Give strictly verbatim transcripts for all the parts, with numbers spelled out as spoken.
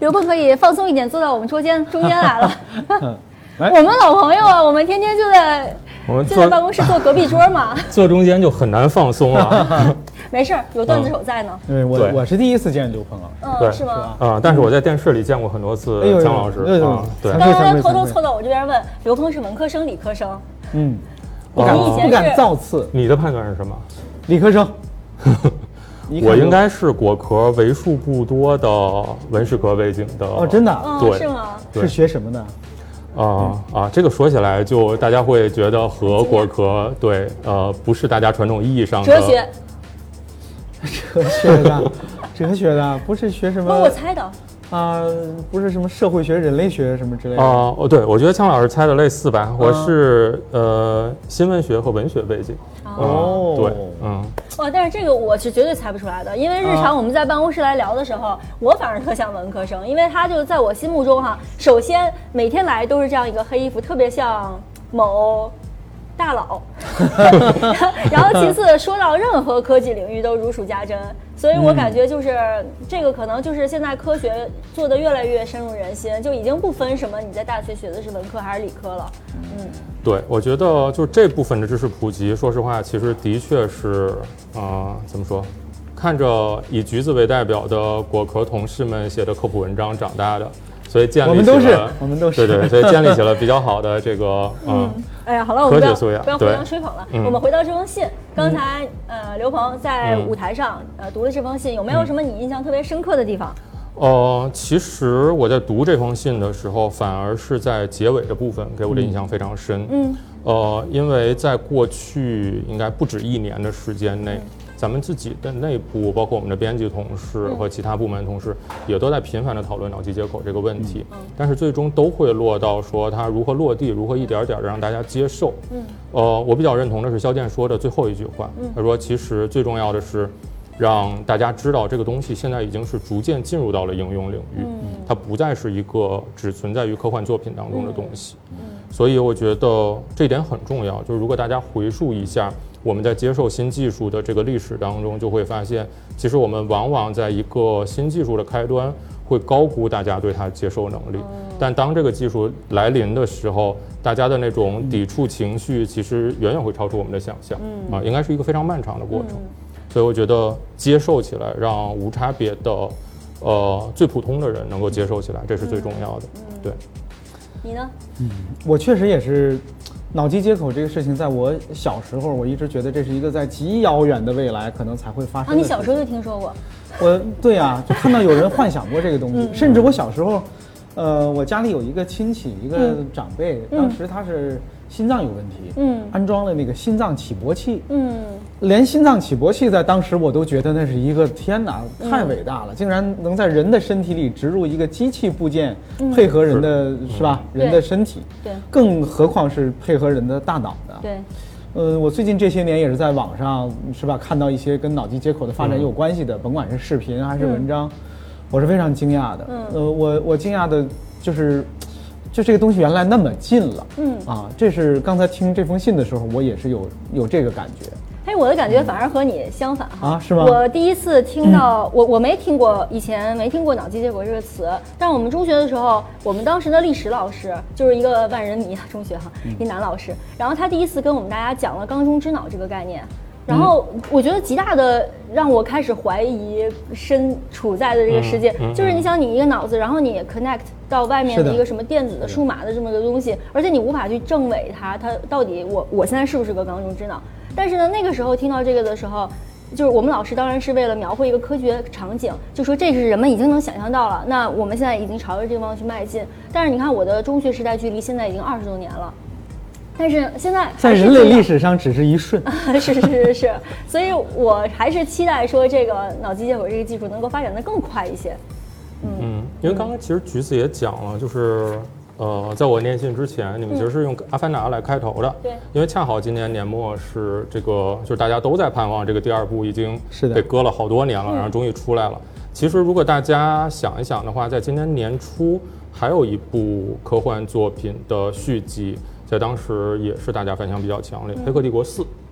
刘鹏可以放松一点，坐到我们桌间中间来了。我们老朋友啊，我们天天就在我们就在办公室坐隔壁桌嘛， 坐中间就很难放松了。 没事，有段子手在呢。 对，我我是第一次见刘鹏啊，嗯，是吗？ 啊，但是我在电视里见过很多次姜老师啊。对， 刚刚偷偷凑到我这边问，刘鹏是文科生、理科生？ 嗯， 不敢不敢造次。 你的判断是什么？ 理科生。 我应该是果壳为数不多的文史科背景的。 哦，真的？ 对， 是吗？ 是学什么的？ 啊、呃、啊，这个说起来就大家会觉得和果壳对呃不是大家传统意义上的哲学， 哲学的，哲学的不是学什么？ 我猜的啊、呃，不是什么社会学、人类学什么之类的啊。哦，对，我觉得姜老师猜的类似吧。我是、嗯、呃新闻学和文学背景。 哦， 对，嗯。 哇，但是这个我是绝对猜不出来的，因为日常我们在办公室来聊的时候，啊、我反而特像文科生，因为他就在我心目中哈，首先每天来都是这样一个黑衣服，特别像某大佬，然后其次说到任何科技领域都如数家珍，所以我感觉就是、嗯、这个可能就是现在科学做得越来越深入人心，就已经不分什么你在大学学的是文科还是理科了，嗯。 对，我觉得就是这部分的知识普及，说实话，其实的确是，啊、呃，怎么说，看着以橘子为代表的果壳同事们写的科普文章长大的，所以建立起了， 我们都是，我们都是， 对对，所以建立起了比较好的这个，嗯， 嗯哎呀，好了，我们不要素养不要互相吹捧了， 嗯、 我们回到这封信，刚才、嗯、呃，刘鹏在舞台上、嗯、呃读了这封信，有没有什么你印象特别深刻的地方？ 呃，其实我在读这封信的时候，反而是在结尾的部分给我的印象非常深。嗯，呃，因为在过去应该不止一年的时间内，嗯、咱们自己的内部，包括我们的编辑同事和其他部门同事，嗯、也都在频繁地讨论脑机接口这个问题。嗯，但是最终都会落到说它如何落地，如何一点点的让大家接受。嗯，呃，我比较认同的是肖剑说的最后一句话，嗯、他说其实最重要的是。让大家知道这个东西现在已经是逐渐进入到了应用领域，嗯、它不再是一个只存在于科幻作品当中的东西。嗯嗯、所以我觉得这一点很重要，就是如果大家回溯一下我们在接受新技术的这个历史当中，就会发现，其实我们往往在一个新技术的开端会高估大家对它接受能力，嗯、但当这个技术来临的时候，大家的那种抵触情绪其实远远会超出我们的想象，嗯、啊，应该是一个非常漫长的过程。嗯所以我觉得接受起来，让无差别的，呃，最普通的人能够接受起来，这是最重要的。嗯、对， 你呢？ 嗯，我确实也是，脑机接口这个事情，在我小时候，我一直觉得这是一个在极遥远的未来可能才会发生的。 啊，你小时候就听说过？ 我对呀、啊，就看到有人幻想过这个东西，嗯、甚至我小时候，呃，我家里有一个亲戚，一个长辈，嗯、当时他是。心脏有问题，嗯，安装了那个心脏起搏器，嗯，连心脏起搏器在当时我都觉得那是一个天哪，太伟大了，嗯、竟然能在人的身体里植入一个机器部件，嗯、配合人的是, 是吧？嗯、人的身体， 对， 更何况是配合人的大脑的， 对。 呃，我最近这些年也是在网上是吧，看到一些跟脑机接口的发展有关系的，嗯、甭管是视频还是文章，嗯、我是非常惊讶的。嗯，呃，我我惊讶的就是。就这个东西原来那么近了，嗯啊，这是刚才听这封信的时候，我也是有有这个感觉。 哎，我的感觉反而和你相反哈、 啊，是吗？ 我第一次听到，嗯、我我没听过，以前没听过脑机接口这个词，但我们中学的时候，我们当时的历史老师就是一个万人迷中学哈，嗯、一男老师，然后他第一次跟我们大家讲了缸中之脑这个概念。然后我觉得极大的让我开始怀疑身处在的这个世界，嗯嗯、就是你想你一个脑子，然后你 connect 到外面的一个什么电子的数码的这么个东西，而且你无法去证伪它，它到底我我现在是不是个缸中之脑？但是呢，那个时候听到这个的时候，就是我们老师当然是为了描绘一个科学场景，就说这是人们已经能想象到了，那我们现在已经朝着这个方向去迈进。但是你看我的中学时代距离现在已经二十多年了。但是现在在人类历史上只是一瞬， 是是是是，所以我还是期待说这个脑机接口这个技术能够发展得更快一些。 嗯嗯，因为刚刚其实橘子也讲了，就是呃，在我念信之前，你们其实是用《阿凡达》来开头的， 对、嗯， 因为恰好今年年末是这个，就是大家都在盼望这个第二部已经被搁了好多年了，然后终于出来了。其实如果大家想一想的话，在今年年初还有一部科幻作品的续集。在当时也是大家反响比较强烈，《黑客帝国四》，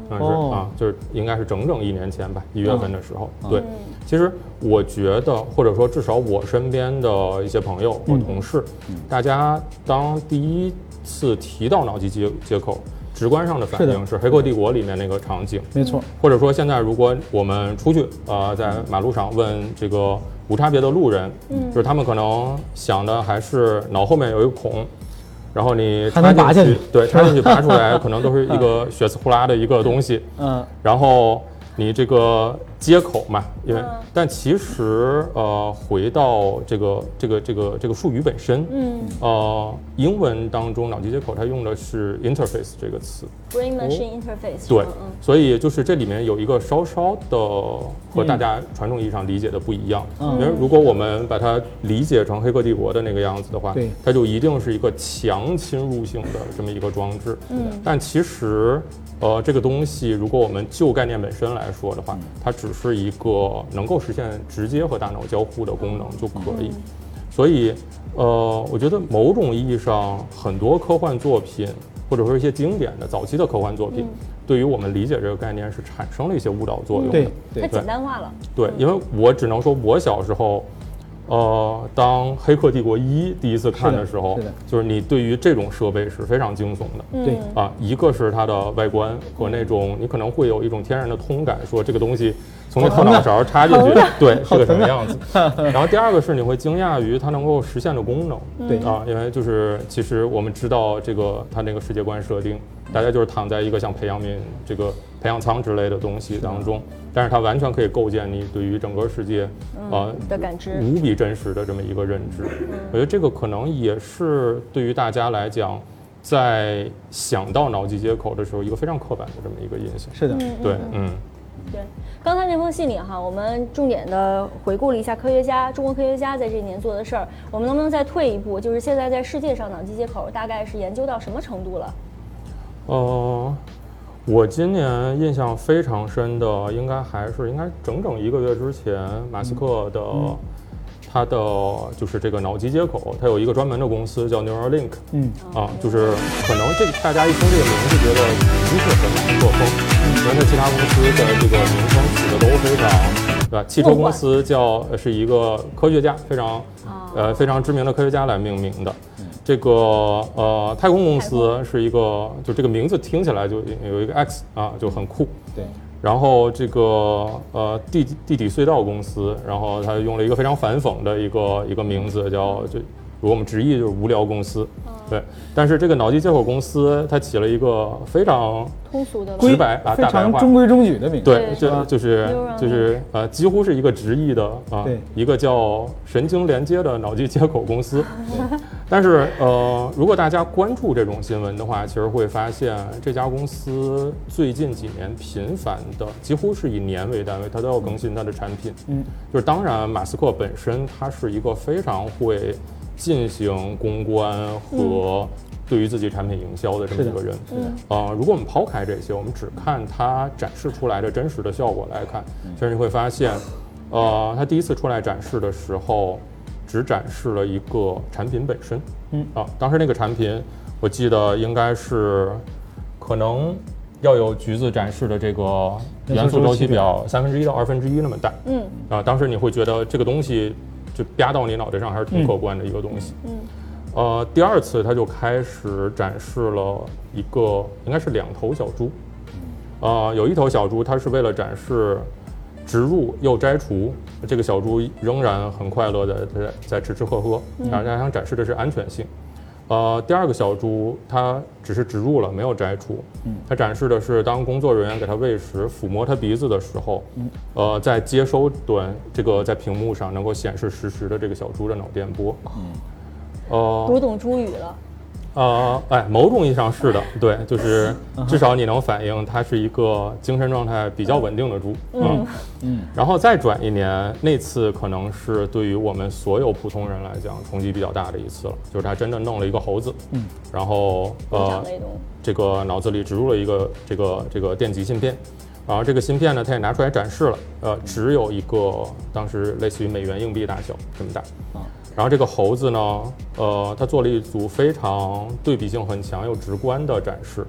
算是、 哦、 啊，就是应该是整整一年前吧，一月份的时候。 哦、 对、嗯，其实我觉得，或者说至少我身边的一些朋友或同事，嗯、大家当第一次提到脑机接接口，直观上的反应是《黑客帝国》里面那个场景， 没错。 或者说现在如果我们出去呃在马路上问这个无差别的路人，嗯，就是他们可能想的还是脑后面有一个孔。然后你插进去，去对，插进去拔出来，可能都是一个血丝呼啦的一个东西。嗯。然后你这个接口嘛，因为、嗯、但其实呃，回到这个这个这个这个术语本身，嗯，呃，英文当中脑机接口它用的是 interface 这个词 ，brain machine interface。 对，嗯、所以就是这里面有一个稍稍的和大家传统意义上理解的不一样。嗯。因为如果我们把它理解成《黑客帝国》的那个样子的话， 对， 它就一定是一个强侵入性的这么一个装置。嗯。但其实。呃，这个东西，如果我们就概念本身来说的话，它只是一个能够实现直接和大脑交互的功能就可以。所以，呃，我觉得某种意义上，很多科幻作品或者说一些经典的早期的科幻作品，嗯、对于我们理解这个概念是产生了一些误导作用的。 对， 对它简单化了。 对，因为我只能说，我小时候。呃，当《黑客帝国一》第一次看的时候， 是的， 就是你对于这种设备是非常惊悚的。 对、 嗯、啊，一个是它的外观和那种你可能会有一种天然的通感，说这个东西从那后脑勺插进去，对，是个什么样子。然后第二个是你会惊讶于它能够实现的功能。 对啊，因为就是其实我们知道这个它那个世界观设定，大家就是躺在一个像培养皿这个培养舱之类的东西当中。但是它完全可以构建你对于整个世界，呃的感知， 无比真实的这么一个认知。我觉得这个可能也是对于大家来讲，在想到脑机接口的时候，一个非常刻板的这么一个印象。 是的， 对，嗯， 对。刚才那封信里哈，我们重点的回顾了一下科学家，中国科学家在这一年做的事儿。我们能不能再退一步，就是现在在世界上脑机接口大概是研究到什么程度了？ 呃。我今年印象非常深的，应该还是应该整整一个月之前，马斯克的、嗯、他的就是这个脑机接口，他有一个专门的公司叫 Neuralink， 嗯啊，就是可能这大家一听这个名字觉得一定很马斯克风，因为他其他公司的这个名称起的都非常，对吧？汽车公司叫是一个科学家，非常呃非常知名的科学家来命名的。这个呃，太空公司是一个，就这个名字听起来就有一个 X 啊，就很酷。 对。 然后这个呃地地底隧道公司，然后他用了一个非常反讽的一个一个名字，叫就如果我们直译就是无聊公司。对。但是这个脑机接口公司，它起了一个非常通俗的、 直白啊、大白话、 中规中矩的名字。 对，就就是就是呃，几乎是一个直译的啊，一个叫神经连接的脑机接口公司。但是呃，如果大家关注这种新闻的话，其实会发现这家公司最近几年频繁的，几乎是以年为单位，它都要更新它的产品。嗯，就是当然，马斯克本身他是一个非常会进行公关和对于自己产品营销的这么一个人。 是的。 呃，如果我们抛开这些，我们只看他展示出来的真实的效果来看，其实你会发现，呃，他第一次出来展示的时候。只展示了一个产品本身，嗯啊，当时那个产品，我记得应该是可能要有橘子展示的这个元素周期表三分之一到二分之一那么大，嗯啊，当时你会觉得这个东西就啪到你脑袋上还是挺可观的一个东西，嗯，呃，第二次他就开始展示了一个应该是两头小猪，呃，有一头小猪它是为了展示。植入又摘除，这个小猪仍然很快乐的在在吃吃喝喝，然后它想展示的是安全性。呃，第二个小猪它只是植入了，没有摘除。它展示的是当工作人员给它喂食、抚摸它鼻子的时候，呃，在接收端这个在屏幕上能够显示实时的这个小猪的脑电波。 呃，读懂猪语了。 呃，哎，某种意义上是的，对，就是至少你能反映它是一个精神状态比较稳定的猪，嗯嗯，然后再转一年，那次可能是对于我们所有普通人来讲冲击比较大的一次了，就是他真的弄了一个猴子，嗯，然后呃，这个脑子里植入了一个这个这个电极芯片，然后这个芯片呢，它也拿出来展示了，呃，只有一个当时类似于美元硬币大小这么大，啊。然后这个猴子呢，呃，它做了一组非常对比性很强又直观的展示。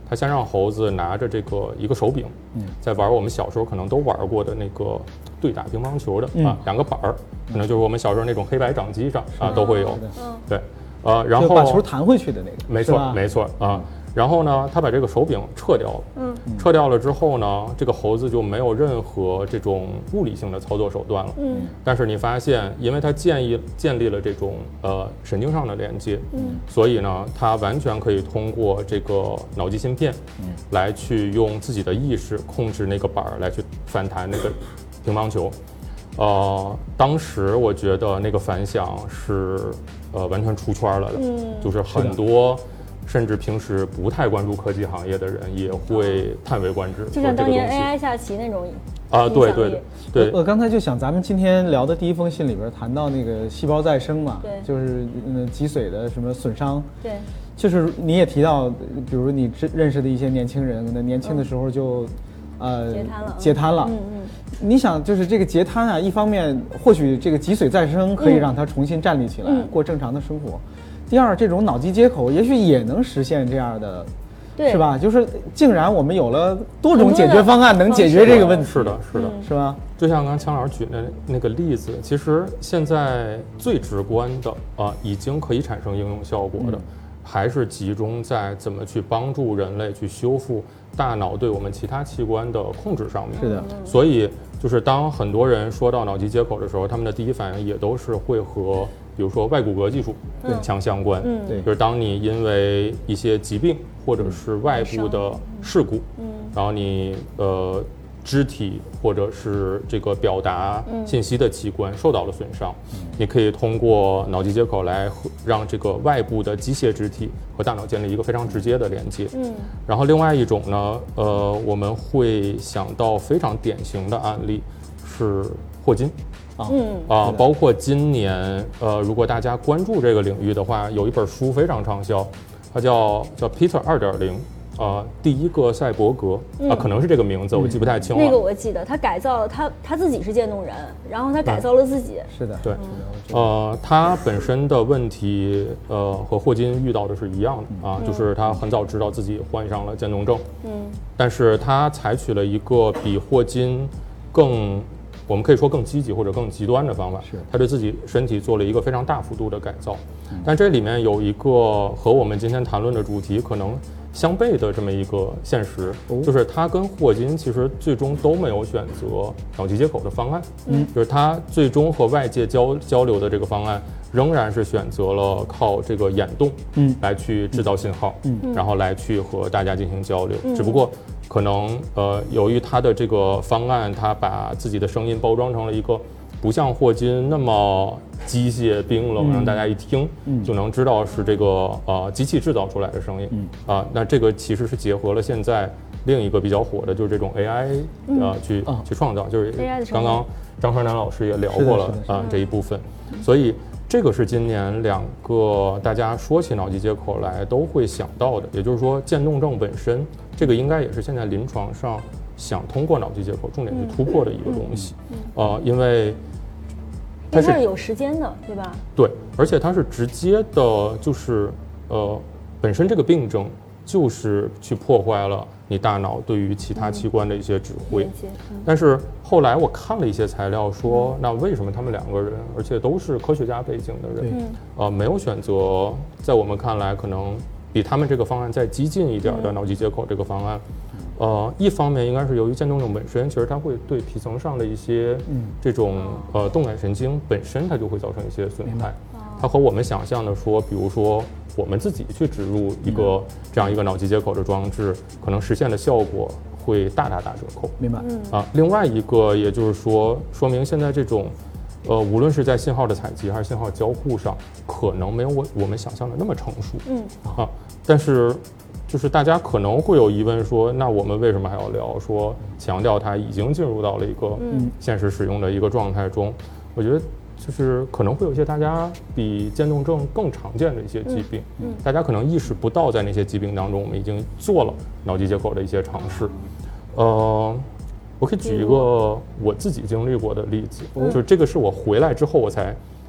他先让猴子拿着这个一个手柄，嗯，在玩我们小时候可能都玩过的那个对打乒乓球的、嗯、啊，两个板儿，可能就是我们小时候那种黑白掌机上啊都会有，嗯，对，呃，然后把球弹回去的那个， 没错没错啊。然后呢，他把这个手柄撤掉了，嗯，撤掉了之后呢，这个猴子就没有任何这种物理性的操作手段了，嗯。但是你发现，因为它建议建立了这种呃神经上的连接，嗯，所以呢，它完全可以通过这个脑机芯片，嗯，来去用自己的意识控制那个板儿来去反弹那个乒乓球，呃，当时我觉得那个反响是呃完全出圈了的，嗯，就是很多。甚至平时不太关注科技行业的人也会叹为观止， 就像当年 A I 下棋那种啊，对对对。 我刚才就想，咱们今天聊的第一封信里边谈到那个细胞再生嘛， 对， 就是嗯脊髓的什么损伤， 对， 就是你也提到，比如你认识的一些年轻人，那年轻的时候就， 呃，截瘫了， 截瘫了， 嗯嗯。 你想，就是这个截瘫啊，一方面或许这个脊髓再生可以让他重新站立起来，嗯、过正常的生活。第二，这种脑机接口也许也能实现这样的，是吧？就是竟然我们有了多种解决方案，能解决这个问题。 是的，是的， 是吧？ 就像刚刚强老师举的那个例子，其实现在最直观的啊，已经可以产生应用效果的，嗯、还是集中在怎么去帮助人类去修复大脑对我们其他器官的控制上面。 是的， 所以就是当很多人说到脑机接口的时候，他们的第一反应也都是会和。比如说外骨骼技术强相关，嗯，对，就是当你因为一些疾病或者是外部的事故，嗯，然后你呃肢体或者是这个表达信息的器官受到了损伤，嗯，你可以通过脑机接口来让这个外部的机械肢体和大脑建立一个非常直接的连接，嗯，然后另外一种呢，呃，我们会想到非常典型的案例是霍金。嗯啊，包括今年，呃，如果大家关注这个领域的话，有一本书非常畅销，它叫叫 Peter 二点零，呃，第一个赛博格啊、嗯呃，可能是这个名字，我记不太清了。 那个我记得，他改造了他他自己是渐冻人，然后他改造了自己。 是的， 对，呃，他本身的问题，呃，和霍金遇到的是一样的啊，嗯、就是他很早知道自己患上了渐冻症，嗯，但是他采取了一个比霍金更。我们可以说更积极或者更极端的方法，是他对自己身体做了一个非常大幅度的改造，嗯、但这里面有一个和我们今天谈论的主题可能相悖的这么一个现实，哦、就是他跟霍金其实最终都没有选择脑机接口的方案，嗯，就是他最终和外界交交流的这个方案仍然是选择了靠这个眼动，嗯，来去制造信号，嗯，然后来去和大家进行交流，嗯、只不过。可能呃，由于他的这个方案，他把自己的声音包装成了一个不像霍金那么机械冰冷，嗯、让大家一听、嗯、就能知道是这个呃机器制造出来的声音。嗯、啊，那这个其实是结合了现在另一个比较火的，就是这种 A I 呃、嗯、去、哦、去创造，就是刚刚张双南老师也聊过了啊这一部分，所以。这个是今年两个大家说起脑机接口来都会想到的，也就是说渐冻症本身，这个应该也是现在临床上想通过脑机接口重点去突破的一个东西，嗯嗯嗯、呃，因为它是有时间的，对吧？ 对，而且它是直接的，就是呃，本身这个病症就是去破坏了你大脑对于其他器官的一些指挥，嗯嗯、但是后来我看了一些材料说，嗯、那为什么他们两个人，而且都是科学家背景的人，嗯、呃，没有选择在我们看来可能比他们这个方案再激进一点的脑机接口这个方案？嗯、呃，一方面应该是由于渐冻症本身，其实它会对皮层上的一些这种、嗯、呃动感神经本身它就会造成一些损害，它和我们想象的说，比如说。我们自己去植入一个这样一个脑机接口的装置，可能实现的效果会大大打折扣。 明白。 啊，另外一个也就是说，说明现在这种，呃，无论是在信号的采集还是信号交互上，可能没有我我们想象的那么成熟。嗯。啊，但是就是大家可能会有疑问说，那我们为什么还要聊说强调它已经进入到了一个现实使用的一个状态中？我觉得。就是可能会有一些大家比渐冻症更常见的一些疾病，嗯嗯、大家可能意识不到，在那些疾病当中，我们已经做了脑机接口的一些尝试。呃，我可以举一个我自己经历过的例子，嗯、就是这个是我回来之后我才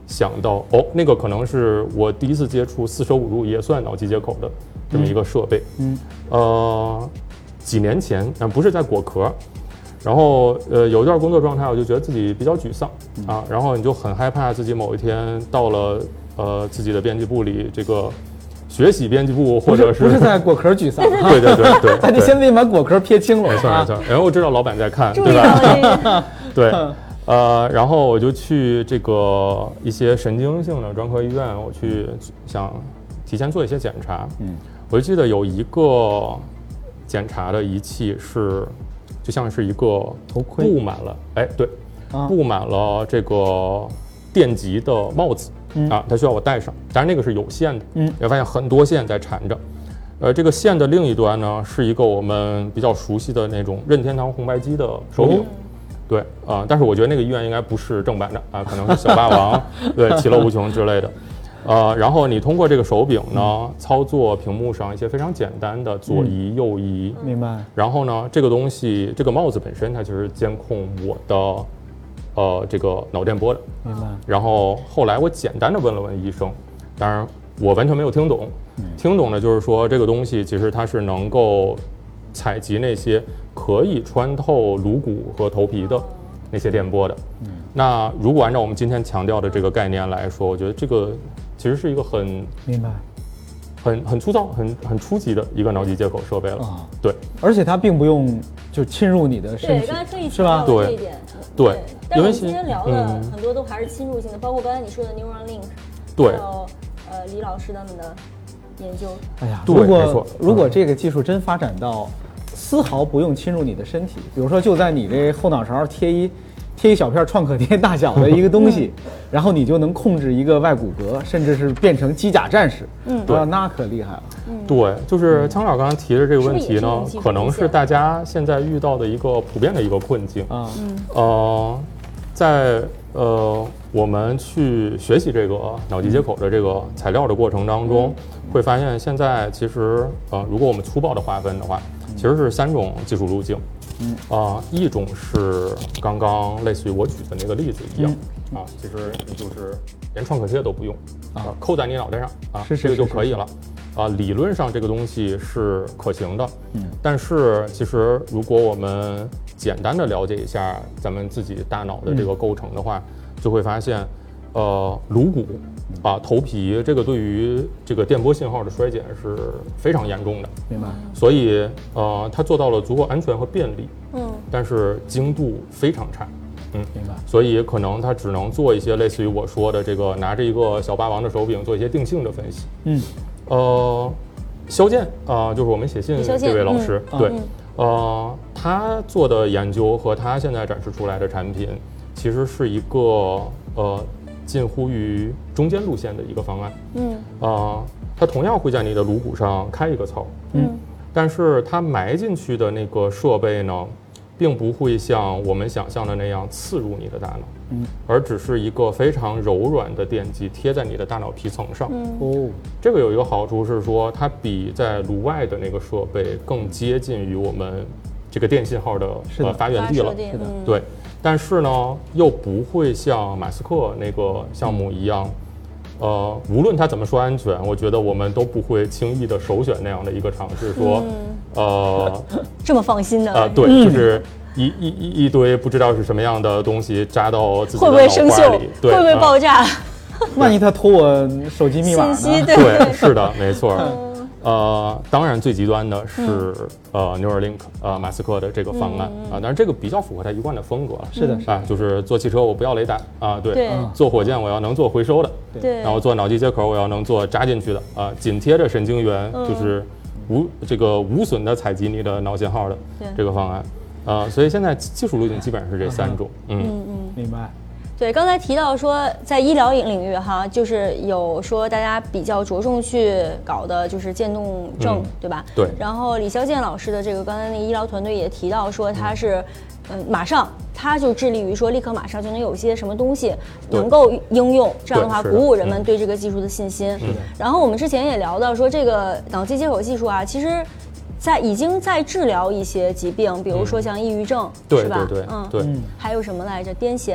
想到，哦，那个可能是我第一次接触四舍五入也算脑机接口的这么一个设备。嗯，呃，几年前，但不是在果壳。然后，呃，有一段工作状态，我就觉得自己比较沮丧啊，然后你就很害怕自己某一天到了呃自己的编辑部里，这个学习编辑部，或者是不是在果壳沮丧， 对对对对， 那你先得把果壳撇清了， 没错没错。然后我知道老板在看， 对吧？对，呃，然后我就去这个一些神经性的专科医院，我去想提前做一些检查。嗯，我就记得有一个检查的仪器是。就像是一个头盔， 布满了，哎，对，啊、布满了这个电极的帽子、嗯、啊，它需要我戴上，当然那个是有线的，嗯，也发现很多线在缠着，呃，这个线的另一端呢是一个我们比较熟悉的那种任天堂红白机的手柄，哦、对，啊、呃，但是我觉得那个医院应该不是正版的啊，可能是小霸王，对，其乐无穷之类的。呃，然后你通过这个手柄呢，嗯、操作屏幕上一些非常简单的左移、嗯、右移， 明白。 然后呢，这个东西，这个帽子本身它就是监控我的，呃，这个脑电波的， 明白。 然后后来我简单的问了问医生，当然我完全没有听懂，嗯、听懂的就是说这个东西其实它是能够采集那些可以穿透颅骨和头皮的那些电波的。嗯，那如果按照我们今天强调的这个概念来说，我觉得这个。其实是一个很明白、 很很粗糙、很很初级的一个脑机接口设备了啊。对， 而且它并不用就侵入你的身体， 对，刚才特意是吧？ 这一点， 对。对， 但是我们今天聊的很多都还是侵入性的，嗯、包括刚才你说的 Neuralink， 对， 还有呃李老师他们的研究。 哎呀， 对， 如果没错， 如果这个技术真发展到丝毫不用侵入你的身体，比如说就在你这后脑勺贴一。贴一小片创可贴大小的一个东西，嗯、然后你就能控制一个外骨骼，甚至是变成机甲战士。嗯，对，那可厉害了。 嗯，对，就是姜老刚才提的这个问题呢，是是可能是大家现在遇到的一个普遍的一个困境啊。嗯，呃，在呃我们去学习这个脑机接口的这个材料的过程当中，嗯、会发现现在其实呃，如果我们粗暴的划分的话，其实是三种技术路径。嗯啊、呃，一种是刚刚类似于我举的那个例子一样、嗯、啊，其实你就是连创可贴都不用啊，扣在你脑袋上啊， 是是这个就可以了啊。理论上这个东西是可行的，嗯，但是其实如果我们简单的了解一下咱们自己大脑的这个构成的话，嗯、就会发现，呃，颅骨啊、头皮这个对于这个电波信号的衰减是非常严重的， 明白？ 所以呃，它做到了足够安全和便利，嗯，但是精度非常差，嗯， 明白？ 所以可能它只能做一些类似于我说的这个拿着一个小霸王的手柄做一些定性的分析，嗯，呃，肖剑啊、呃，就是我们写信这位老师，嗯、对，嗯、呃，他做的研究和他现在展示出来的产品，其实是一个呃。近乎于中间路线的一个方案，嗯，啊、呃，它同样会在你的颅骨上开一个槽，嗯，但是它埋进去的那个设备呢，并不会像我们想象的那样刺入你的大脑，嗯，而只是一个非常柔软的电极贴在你的大脑皮层上，嗯，哦，这个有一个好处是说，它比在颅外的那个设备更接近于我们这个电信号的呃发源地了， 是的， 对。但是呢，又不会像马斯克那个项目一样，呃，无论他怎么说安全，我觉得我们都不会轻易的首选那样的一个尝试，说，嗯、呃， 这么放心的啊、呃，对，嗯、就是一一一一堆不知道是什么样的东西扎到自己的脑瓜里， 会不会生锈？ 对， 会不会爆炸？ 万一他偷我手机密码呢？ 信息对， 对，是的，没错。呃，当然最极端的是、嗯、呃 Neuralink 呃马斯克的这个方案啊、嗯嗯呃，但是这个比较符合他一贯的风格了。 是的， 啊、呃，就是做汽车我不要雷达啊、呃，对，对嗯、做火箭我要能做回收的， 对， 然后做脑机接口我要能做扎进去的啊、呃，紧贴着神经元，嗯、就是无这个无损的采集你的脑信号的这个方案，呃，所以现在技术路径基本上是这三种，嗯嗯嗯，明白。 对，刚才提到说，在医疗领域哈，就是有说大家比较着重去搞的就是渐冻症，嗯、对吧？ 对。 然后李肖剑老师的这个刚才那个医疗团队也提到说，他是，嗯，马上他就致力于说，立刻马上就能有一些什么东西能够应用，这样的话鼓舞人们对这个技术的信心。 是的。 然后我们之前也聊到说，这个脑机接口技术啊，其实。在已经在治疗一些疾病，比如说像抑郁症， 嗯、 是吧？ 对对对， 嗯对。 还有什么来着？癫痫。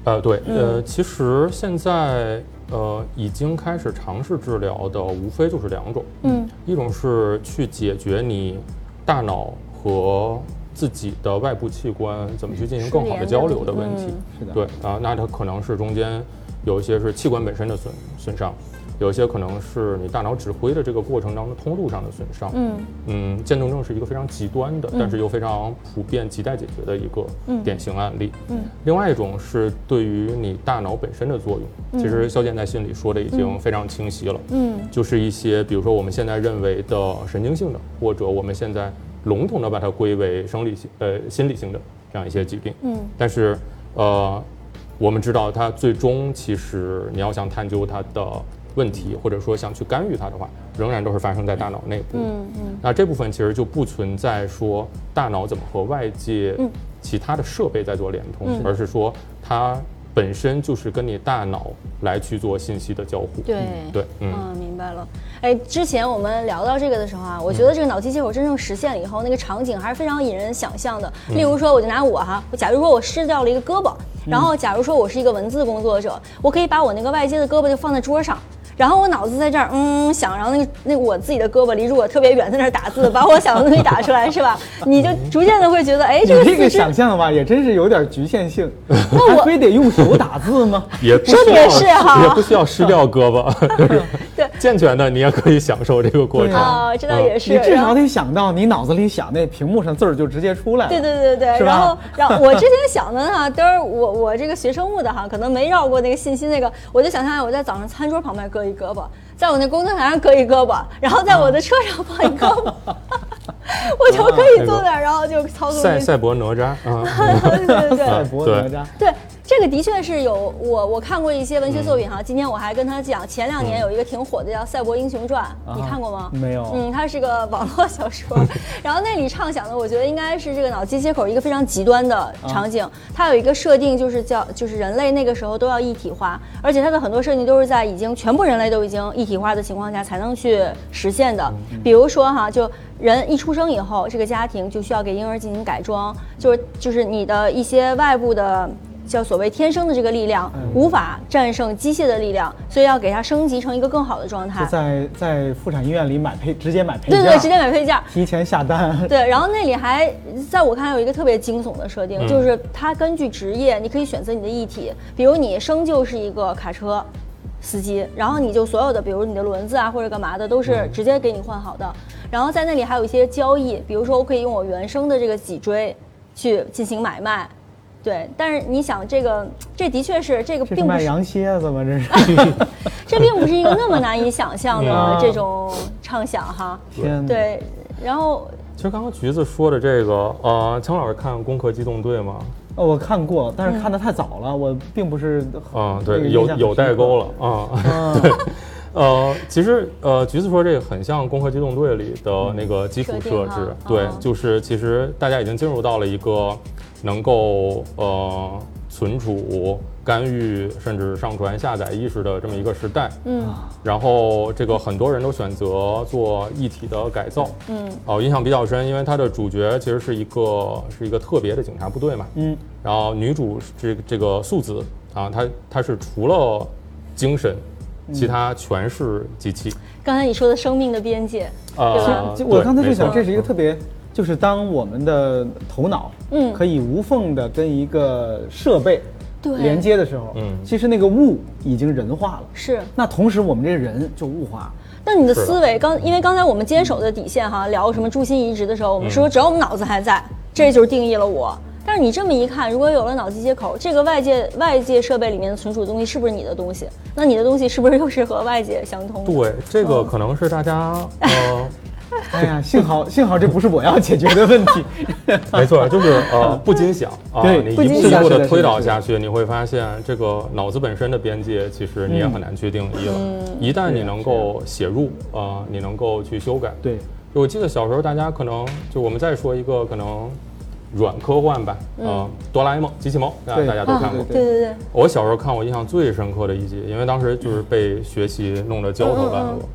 呃，对，呃，其实现在呃已经开始尝试治疗的，无非就是两种，嗯，一种是去解决你大脑和自己的外部器官怎么去进行更好的交流的问题， 嗯、是的， 对啊、呃，那它可能是中间有一些是器官本身的损损伤。有一些可能是你大脑指挥的这个过程当中通路上的损伤，嗯嗯，渐冻症是一个非常极端的，嗯、但是又非常普遍、亟待解决的一个典型案例。嗯，另外一种是对于你大脑本身的作用，嗯、其实肖健在信里说的已经非常清晰了。嗯，就是一些比如说我们现在认为的神经性的，或者我们现在笼统的把它归为生理性、呃心理性的这样一些疾病。嗯，但是呃，我们知道它最终其实你要想探究它的问题，或者说想去干预它的话，仍然都是发生在大脑内部。嗯嗯。那这部分其实就不存在说大脑怎么和外界其他的设备在做联通，嗯、而是说它本身就是跟你大脑来去做信息的交互。 对对， 嗯，嗯明白了。哎，之前我们聊到这个的时候啊，我觉得这个脑机接口真正实现了以后，那个场景还是非常引人想象的。例如说，我就拿我哈，假如说我失掉了一个胳膊，然后假如说我是一个文字工作者，我可以把我那个外接的胳膊就放在桌上。然后我脑子在这儿，嗯，想，然后那个那个我自己的胳膊离着我特别远，在那儿打字，把我想的东西打出来，是吧？你就逐渐的会觉得，哎，这个这个想象吧，也真是有点局限性。那我非得用手打字吗？ 也不需要， 也是哈， 也不需要失掉胳膊，就是对健全的，你也可以享受这个过程啊。这倒也是， 你至少得想到你脑子里想，那屏幕上字儿就直接出来了。 对对对对，然后然后我之前想的哈，都是我我这个学生物的哈，可能没绕过那个信息那个，我就想象我在早上餐桌旁边搁一胳膊。在我那工作台上搁一胳膊，然后在我的车上放一胳膊，啊、我就可以坐那儿，然后就操纵赛赛博哪吒啊， 对对对， 赛博哪吒， 对。这个的确是有我我看过一些文学作品哈，嗯、今天我还跟他讲，前两年有一个挺火的叫《赛博英雄传》，嗯、你看过吗？ 没有。 嗯，它是个网络小说，然后那里畅想的，我觉得应该是这个脑机接口一个非常极端的场景。啊、它有一个设定就是叫就是人类那个时候都要一体化，而且它的很多设定都是在已经全部人类都已经一体化的情况下才能去实现的。嗯、比如说哈，就人一出生以后，这个家庭就需要给婴儿进行改装，就是就是你的一些外部的。叫所谓天生的这个力量、嗯、无法战胜机械的力量，所以要给它升级成一个更好的状态。 在在妇产医院里买配，直接买配件， 对对，直接买配件， 提前下单。 对，然后那里还在我看来有一个特别惊悚的设定，嗯、就是它根据职业，你可以选择你的议题，比如你生就是一个卡车司机，然后你就所有的，比如你的轮子啊或者干嘛的，都是直接给你换好的。嗯、然后在那里还有一些交易，比如说我可以用我原生的这个脊椎去进行买卖。对，但是你想，这个这的确是这个并不是卖羊蝎子吗？这是， 这并不是一个那么难以想象的这种畅想哈。 天， 对，然后其实刚刚橘子说的这个，呃，姜老师看《攻壳机动队》吗？ 哦，我看过，但是看得太早了，嗯、我并不是啊、嗯，对，有有代沟了啊。嗯、对，呃，其实呃，橘子说这个很像《攻壳机动队》里的那个基础设置，嗯、对，哦、就是其实大家已经进入到了一个。能够呃存储、干预，甚至上传、下载意识的这么一个时代。嗯，然后这个很多人都选择做一体的改造。嗯，哦、呃，印象比较深，因为它的主角其实是一个是一个特别的警察部队嘛。嗯，然后女主这这个素子啊，她她是除了精神，其他全是机器。 刚才你说的生命的边界， 呃， 我刚才就想，这是一个特别。就是当我们的头脑，嗯，可以无缝的跟一个设备连接的时候，嗯，其实那个物已经人化了， 是。 那同时我们这人就物化了。 那你的思维刚，因为刚才我们坚守的底线哈，聊什么柱心移植的时候，我们说只要我们脑子还在，这就是定义了我。但是你这么一看，如果有了脑机接口，这个外界外界设备里面的存储的东西是不是你的东西？那你的东西是不是又是和外界相通的？ 对，这个可能是大家呃。 哎呀，幸好幸好这不是我要解决的问题。 没错，就是呃不禁想啊， 对， 你一步一步的推导下去，你会发现这个脑子本身的边界其实你也很难去定义了。嗯、一旦你能够写入啊、呃，你能够去修改。 对， 我记得小时候大家可能就我们再说一个可能软科幻吧，啊、嗯呃，哆啦 A 梦、机器猫，大家大家都看过。 对对对。 我小时候看我印象最深刻的一集，因为当时就是被学习弄得焦头烂额。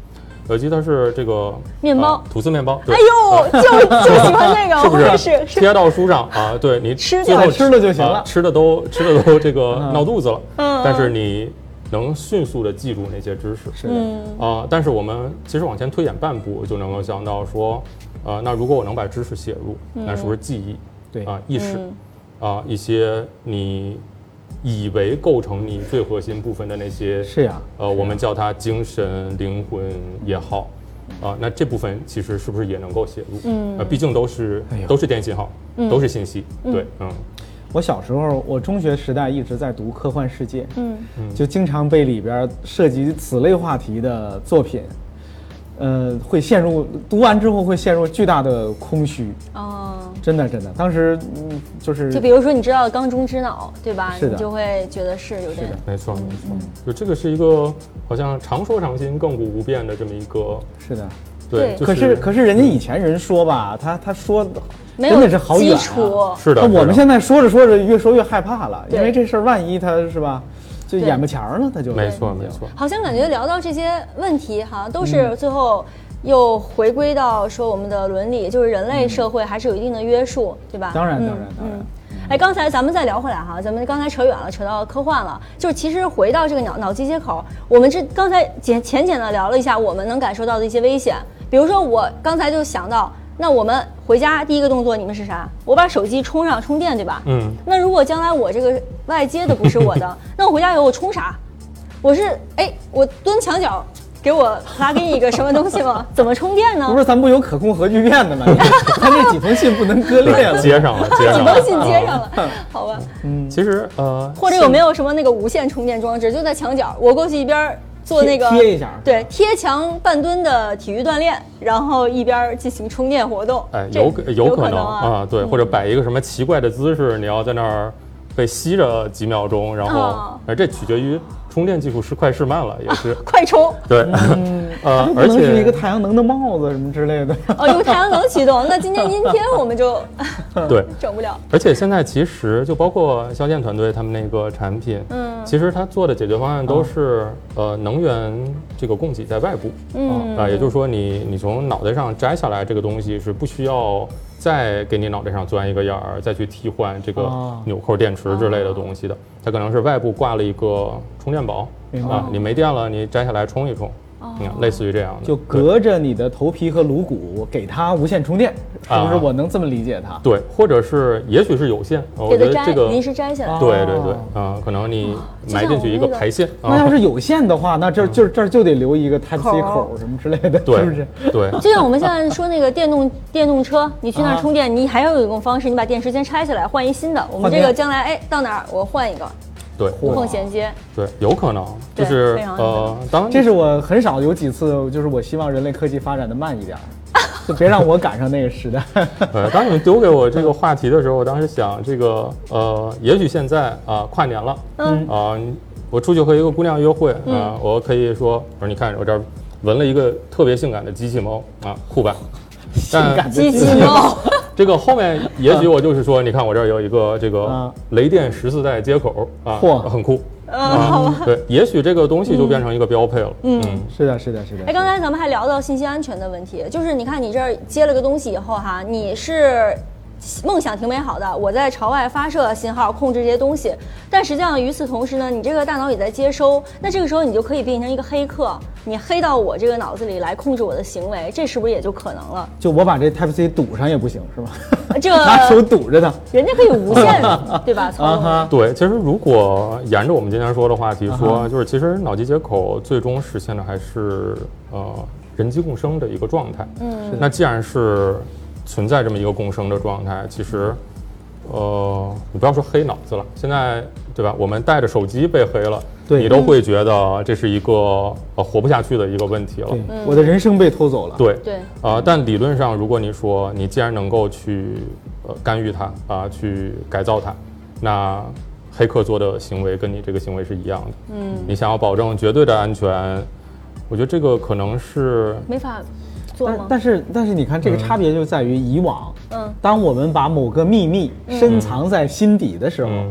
有机它是这个面包、 呃、吐司面包。 哎呦，就就喜欢那个， 是不是？ 是是贴到书上啊，对你吃最后吃了就行了， 啊、吃的都吃的都这个闹肚子了。 嗯， 但是你能迅速的记住那些知识。 是的。 嗯啊、但是我们其实往前推演半步，就能够想到说，呃，那如果我能把知识写入，那是不是记忆？ 对啊、意识嗯啊、一些你以为构成你最核心部分的那些， 是呀， 呃，我们叫它精神、灵魂也好，啊、那这部分其实是不是也能够写入？ 嗯呃，毕竟都是、 哎呦都是电信号， 嗯都是信息，对，嗯我小时候，我中学时代一直在读科幻世界， 嗯就经常被里边涉及此类话题的作品，呃，会陷入读完之后会陷入巨大的空虚。 哦。 真的真的，当时嗯就是就比如说你知道缸中之脑，对吧？ 是的你就会觉得是有点是的没错没错，就这个是一个好像常说常新、亘古不变的这么一个， 是的。 对， 对就可是可是人家以前人说吧，他他说的没有真的是好远基础啊。 是的， 那我们现在在说着说着越说越害怕了， 对因为这事儿万一他是吧，就对眼巴前儿了，他就没错没错， 好像感觉聊到这些问题哈，都是最后又回归到说我们的伦理，就是人类社会还是有一定的约束，对吧？ 当然嗯当然当然嗯哎，刚才咱们再聊回来哈，咱们刚才扯远了，扯到科幻了。就是其实回到这个脑脑机接口，我们这刚才简浅浅的聊了一下我们能感受到的一些危险。比如说我刚才就想到，那我们回家第一个动作你们是啥？我把手机充上充电，对吧？ 嗯。 那如果将来我这个外接的不是我的，那我回家以后我充啥？我是哎，我蹲墙角。给我拉给你一个什么东西吗？怎么充电呢？ 不是，咱不有可控核聚变的吗？咱这几封信不能割裂了， 接上了，接上了， 几封信接上了，好吧？ 嗯，其实呃， 或者有没有什么那个无线充电装置，就在墙角，我过去一边做那个贴贴一下， 对，贴墙半蹲的体育锻炼，然后一边进行充电活动。 哎，有可有可能啊， 啊，对，或者摆一个什么奇怪的姿势，你要在那儿被吸着几秒钟，然后， 哦呃，这取决于充电技术是快是慢了，也是快充对，呃，而不能是一个且太阳能的帽子什么之类的。 哦，用太阳能启动，那今天阴天我们就对， 整不了。 而且现在其实就包括肖剑团队他们那个产品， 嗯其实他做的解决方案都是呃能源这个供给在外部， 嗯啊，也就是说你你从脑袋上摘下来这个东西是不需要再给你脑袋上钻一个眼儿，再去替换这个哦纽扣电池之类的东西的，它可能是外部挂了一个充电宝明白啊，你没电了你摘下来充一充，你看类似于这样的， 就隔着你的头皮和颅骨给它无线充电，是不是？ 啊我能这么理解它？ 对，或者是也许是有线，呃我给它摘， 觉得这个临时摘下来。 哦对对对，啊，可能你埋进去一个排线， 那要啊， 是有线的话，那这这这儿就得留一个 Type C 口口什么之类的， 对是不是？ 对， 就像我们现在说那个电动电动车，你去那儿啊充电，你还要有一种方式，你把电池先拆下来，换一新的。我们换电这个将来哎到哪儿我换一个对无缝衔接。 对，有可能就对是非常有可呃，当这是我很少有几次，就是我希望人类科技发展的慢一点儿，就别让我赶上那个时代。 呃，当你们丢给我这个话题的时候，我当时想这个呃，也许现在啊、跨年了， 嗯啊、我出去和一个姑娘约会啊、我可以说，我说你看我这儿纹了一个特别性感的机器猫啊，酷吧？ 性感的机机器猫， 这个后面也许我就是说，你看我这儿有一个这个啊雷电十四代接口啊， 嚯很酷。 嗯，好吧。 对，也许这个东西就变成一个标配了。 嗯是的，是的，是的。 哎，刚才咱们还聊到信息安全的问题，就是你看你这儿接了个东西以后哈，你是梦想挺美好的，我在朝外发射信号控制这些东西，但实际上与此同时呢，你这个大脑也在接收，那这个时候你就可以变成一个黑客，你黑到我这个脑子里来控制我的行为，这是不是也就可能了？ 就我把这 Type C 堵上也不行，是吧？ 这拿手堵着它。 人家可以无限对吧？操纵。 啊哈， 对，其实如果沿着我们今天说的话题说， 啊哈就是其实脑机接口最终实现的还是呃人机共生的一个状态。 嗯， 那既然是存在这么一个共生的状态，其实呃你不要说黑脑子了，现在对吧？我们带着手机被黑了， 对你都会觉得这是一个呃活不下去的一个问题了。 对，我的人生被偷走了。 对对啊、但理论上，如果你说你既然能够去呃干预它啊、去改造它，那黑客做的行为跟你这个行为是一样的。 嗯， 你想要保证绝对的安全，我觉得这个可能是没法做吗？ 但但是但是你看，这个差别就在于以往， 嗯当我们把某个秘密深藏在心底的时候， 嗯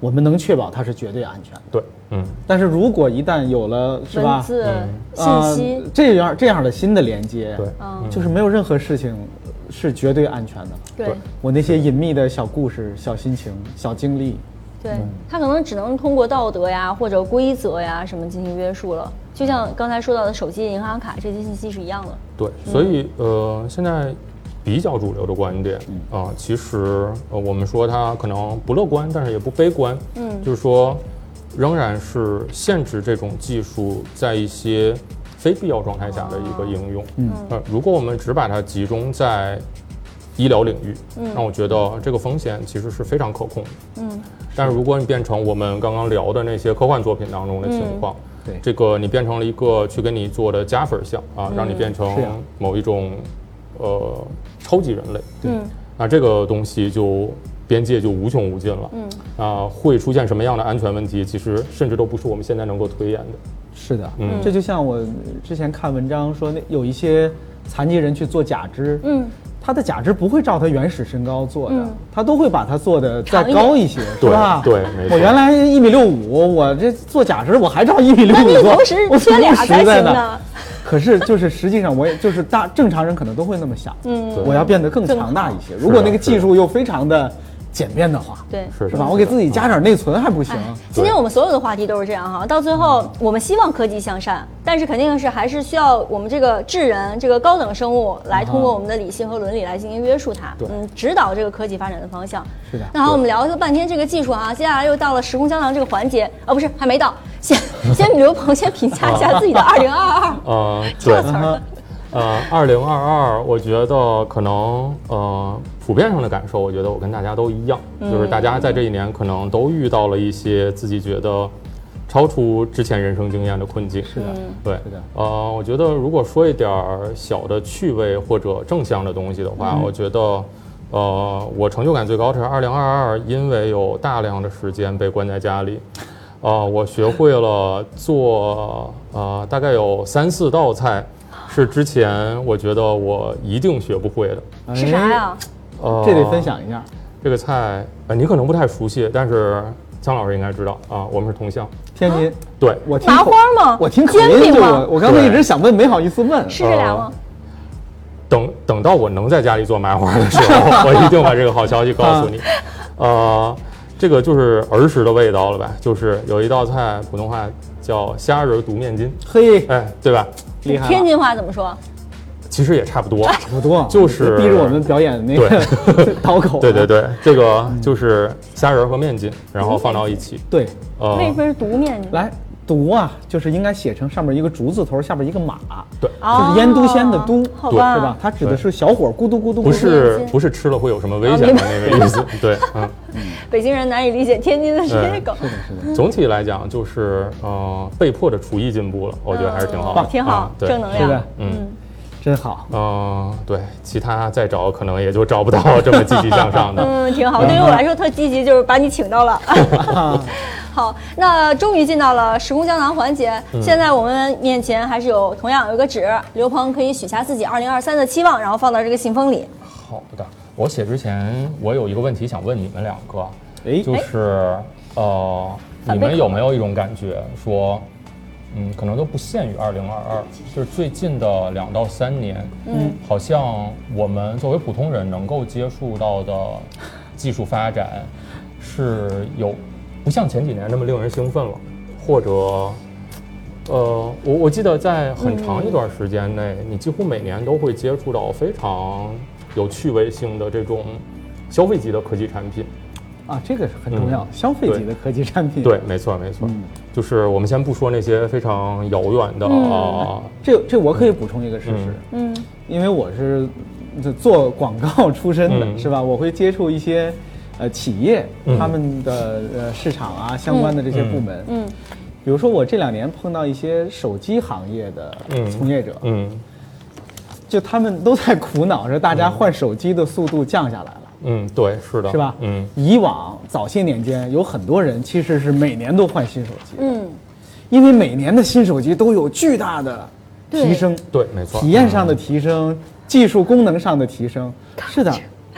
我们能确保它是绝对安全的。 对，嗯。 但是如果一旦有了是吧， 文字、 嗯、 信息、 呃、这样这样的新的连接， 对， 嗯、 就是没有任何事情是绝对安全的。 对， 我那些隐秘的小故事、小心情、小经历， 对，它可能只能通过道德呀或者规则呀什么进行约束了。就像刚才说到的手机、银行卡这些信息是一样的。 对，所以、嗯、呃，现在比较主流的观点啊、 嗯呃，其实呃，我们说它可能不乐观，但是也不悲观。嗯，就是说，仍然是限制这种技术在一些非必要状态下的一个应用。嗯，呃，如果我们只把它集中在医疗领域，嗯，那我觉得这个风险其实是非常可控的。嗯，但是如果你变成我们刚刚聊的那些科幻作品当中的情况。嗯， 对， 这个你变成了一个去给你做的加分项啊，嗯、让你变成某一种、啊、呃超级人类。对，嗯，那这个东西就边界就无穷无尽了。嗯，啊，会出现什么样的安全问题，其实甚至都不是我们现在能够推演的。 是的，嗯，这就像我之前看文章说，那有一些残疾人去做假肢，嗯。他的假肢不会照他原始身高做的，嗯、他都会把它做的再高一些，是吧？ 对，没错。 我原来一米六五，我这做假肢我还照一米六五做， 那你同时缺俩才行呢。 可是就是实际上我也就是大正常人可能都会那么想，嗯，我要变得更强大一些。如果那个技术又非常的简便的话， 对， 是是吧？我给自己加点内存还不行。 今天我们所有的话题都是这样哈，到最后我们希望科技向善，但是肯定是还是需要我们这个智人这个高等生物来通过我们的理性和伦理来进行约束它，嗯，指导这个科技发展的方向。 是的。 那好，我们聊了半天这个技术哈，接下来又到了时空胶囊这个环节，哦，不是，还没到，先先刘鹏先评价一下自己的二零二二。 呃，对。呃，二零二二，我觉得可能呃，普遍上的感受，我觉得我跟大家都一样，嗯、就是大家在这一年可能都遇到了一些自己觉得超出之前人生经验的困境。 是的， 对， 是的。 呃，我觉得如果说一点小的趣味或者正向的东西的话，嗯、我觉得，呃，我成就感最高的是二零二二，因为有大量的时间被关在家里。呃，我学会了做呃，大概有三四道菜。是之前我觉得我一定学不会的。 是啥呀？ 呃，这得分享一下。 这个菜，呃，你可能不太熟悉，但是姜老师应该知道啊。我们是同乡， 天津。 啊、对， 我听麻花吗？ 我听口音就我，我刚才一直想问，没好意思问。 是这俩吗？ 呃、等等到我能在家里做麻花的时候，我一定把这个好消息告诉你。啊、呃，这个就是儿时的味道了吧？就是有一道菜，普通话叫虾仁肚面筋。 嘿， 哎，对吧？ 厉害。 天津话怎么说？ 其实也差不多， 差不多， 就是逼着我们表演那个刀口。 对对对，这个就是虾仁和面筋，然后放到一起。 对， 呃，为什么是独面筋？ 来，独啊，就是应该写成上面一个竹字头，下边一个马。 对， 就是腌笃鲜的笃， 好吧， 是吧？它指的是小火咕嘟咕嘟。 不是不是吃了会有什么危险的那个意思。对，嗯。 北京人难以理解天津的这个梗。 是的，是的。 总体来讲，就是呃，被迫的厨艺进步了，我觉得还是挺好的， 挺好，正能量。 是的， 嗯。 真好， 嗯、呃，对，其他再找可能也就找不到这么积极向上的。 嗯，挺好。对于我来说，特积极，就是把你请到了。好，那终于进到了时空胶囊环节。嗯、现在我们面前还是有同样有一个纸，刘鹏可以许下自己二零二三的期望，然后放到这个信封里。 好的，我写之前，我有一个问题想问你们两个， 哎， 就是呃，你们有没有一种感觉说？嗯，可能都不限于二零二二，就是最近的两到三年，嗯，好像我们作为普通人能够接触到的技术发展，是有不像前几年那么令人兴奋了，或者，呃，我我记得在很长一段时间内，嗯、你几乎每年都会接触到非常有趣味性的这种消费级的科技产品。 啊，这个是很重要，嗯、消费级的科技产品。 对，没错，没错。嗯、就是我们先不说那些非常遥远的啊、嗯呃， 这这我可以补充一个事实，嗯，因为我是做广告出身的，嗯、是吧？我会接触一些呃企业，嗯、他们的呃市场啊相关的这些部门，嗯，嗯比如说我这两年碰到一些手机行业的从业者，嗯，嗯就他们都在苦恼着大家换手机的速度降下来了。 嗯，对，是的， 是吧？嗯，以往早些年间有很多人其实是每年都换新手机，嗯，因为每年的新手机都有巨大的提升， 对，没错， 体验上的提升，嗯、技术功能上的提升，是的。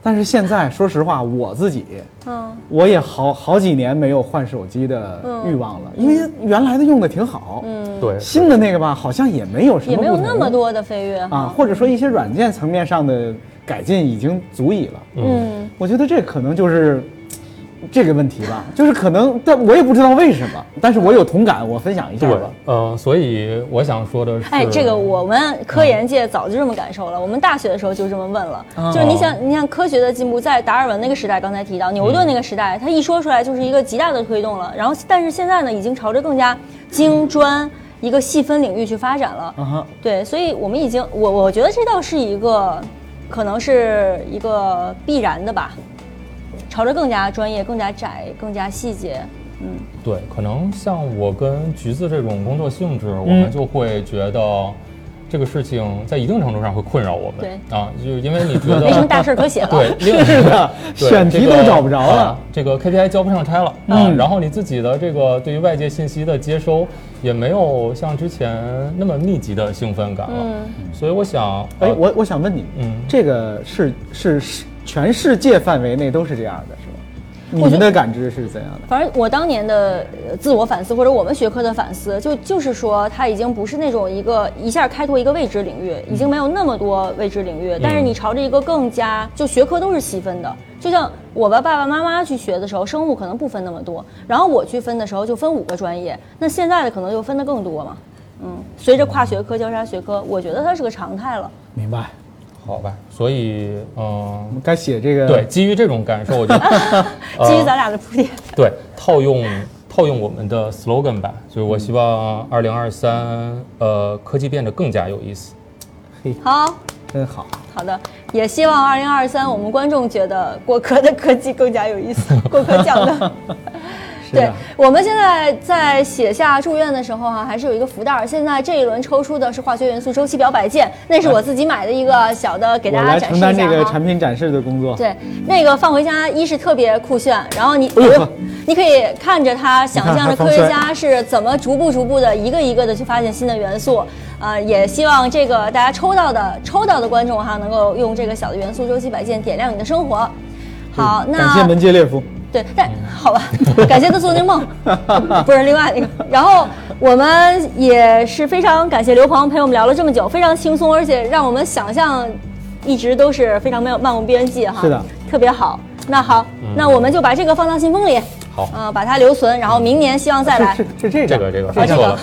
但是现在说实话，我自己，嗯，我也好好几年没有换手机的欲望了，嗯、因为原来的用的挺好，嗯， 对， 新的那个吧，好像也没有什么也没有那么多的飞跃啊，或者说一些软件层面上的改进已经足以了，嗯，我觉得这可能就是这个问题吧，就是可能，但我也不知道为什么，但是我有同感，我分享一下吧。 呃，所以我想说的是， 哎，这个我们科研界早就这么感受了，嗯、我们大学的时候就这么问了，哦、就是你想，你看科学的进步，在达尔文那个时代，刚才提到牛顿那个时代，他、嗯、一说出来就是一个极大的推动了。然后，但是现在呢，已经朝着更加精专一个细分领域去发展了。嗯、对，所以我们已经，我我觉得这倒是一个，可能是一个必然的吧。朝着更加专业、更加窄、更加细节，嗯， 对，可能像我跟橘子这种工作性质，嗯、我们就会觉得这个事情在一定程度上会困扰我们。 对啊，就因为你觉得没什么大事可写了。 对， 是的，选题都找不着了， 这个啊、这个 K P I 交不上差了、嗯、啊，然后你自己的这个对于外界信息的接收也没有像之前那么密集的兴奋感了。嗯，所以我想， 哎、呃，我我想问你，嗯，这个是是是。全世界范围内都是这样的，是吗？你们的感知是怎样的？ 反正我当年的自我反思，或者我们学科的反思，就就是说，它已经不是那种一个一下开拓一个未知领域，已经没有那么多未知领域。嗯、但是你朝着一个更加，就学科都是细分的。就像我吧，爸爸妈妈去学的时候，生物可能不分那么多，然后我去分的时候就分五个专业，那现在的可能就分得更多嘛。嗯，随着跨学科交叉学科，我觉得它是个常态了。 明白。 好吧，所以嗯， 该写这个对，基于这种感受，我就基于咱俩的铺垫， 对，套用套用我们的 slogan 吧，就是我希望二零二三呃科技变得更加有意思。 好， 真好。 好的，也希望二零二三我们观众觉得果壳的科技更加有意思。果壳讲的。对，我们现在在写下祝愿的时候哈、啊，还是有一个福袋。现在这一轮抽出的是化学元素周期表摆件，那是我自己买的一个小的，给大家展示一下。 我来承担这个产品展示的工作。 对，那个放回家，一是特别酷炫，然后你，哎、你可以看着它，想象着科学家是怎么逐步逐步的一个一个的去发现新的元素。呃，也希望这个大家抽到的抽到的观众哈，能够用这个小的元素周期摆件点亮你的生活。好，那感谢门捷列夫。 对，但好吧，感谢的做宁梦，不是另外那个。然后我们也是非常感谢刘鹏陪我们聊了这么久，非常轻松，而且让我们想象一直都是非常没有漫无边际哈。 是的， 特别好。那好，嗯、那我们就把这个放到信封里， 好， 啊、呃，把它留存，然后明年希望再来。 是是这个这个这个， 啊这个，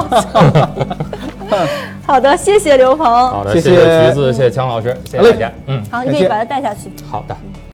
嗯。好的，谢谢刘鹏。 好的，谢谢橘子，谢谢强老师，谢谢大家。 嗯，好，你可以把它带下去。 好的。